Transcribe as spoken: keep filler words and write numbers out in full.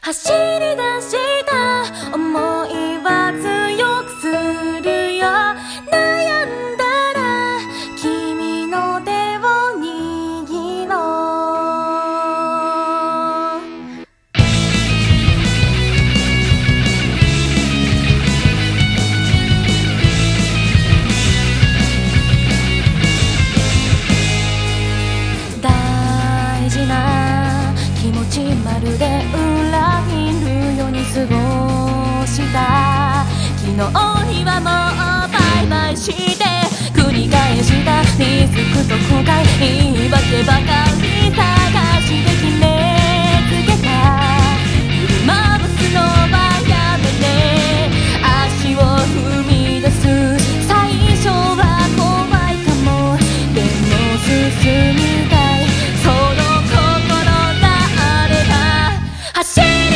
走り出した思いは強くするよ。悩んだら君の手を握ろう。大事な気持ちまるで裏切るように過ごした昨日にはもうバイバイして繰り返したリスクと後悔言い訳ばかり探して決めつけた振り回すのはやめて足を踏み出す最初は怖いかもでも進みたいその心があれば走る